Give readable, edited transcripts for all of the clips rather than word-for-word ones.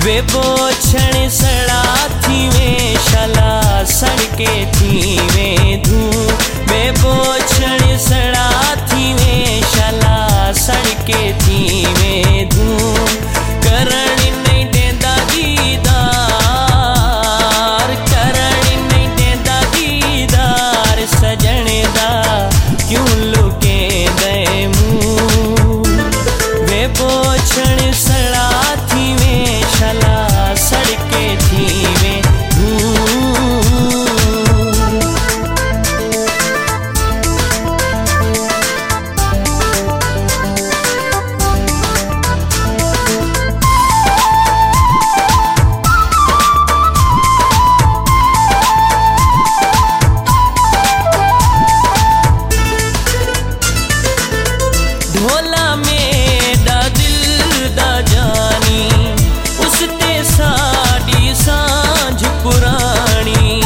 वे बोछण सड़ा थी वे शला सड़के थी वे धूं वे बोछण सड़ा थी वे शला सड़के थी वे धूं करण नहीं देंदा दीदार करण नहीं देंदा दीदार सजण दा क्यों लुके दे मुंह वे बोछण सड़ा थी वे शला सड़के थी वे ढोला में दा दिल दा जानी उसते साड़ी सांझ पुरानी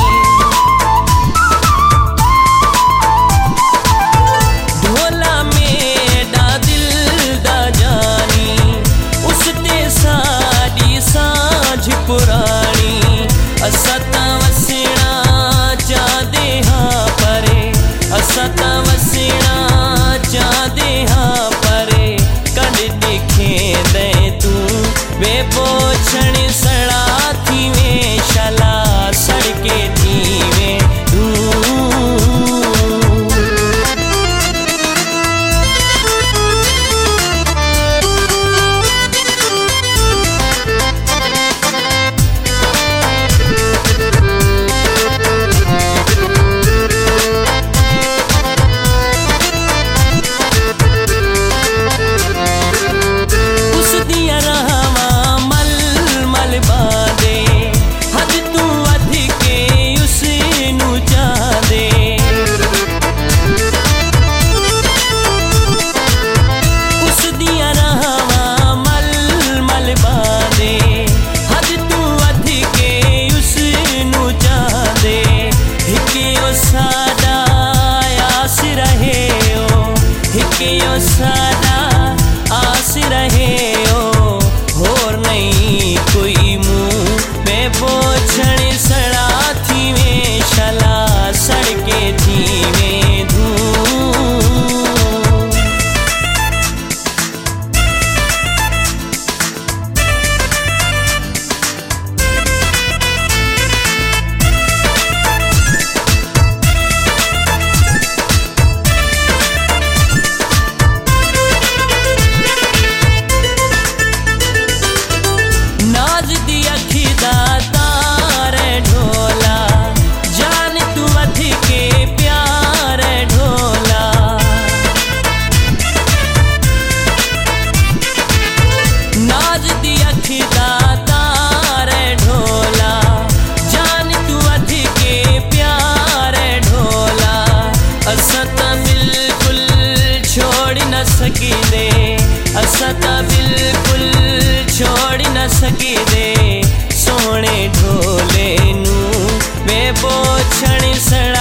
ढोला में दा दिल दा जानी उसते साड़ी सांझ पुरानी असता वसना चाहते हाँ परे असता वसना चाहते हाँ परे कद दिखे दे तू वे बोछण सड़ा थी वे शला सड़के थी वे सादा आस रहे ओ होर नहीं कोई मुंह वे बोछण सड़ा थी वे शला सड़के थी वे धूं सकी दे असता बिल्कुल छोड़ न सकी दे सोने ढोले नू वे बोछण सड़ा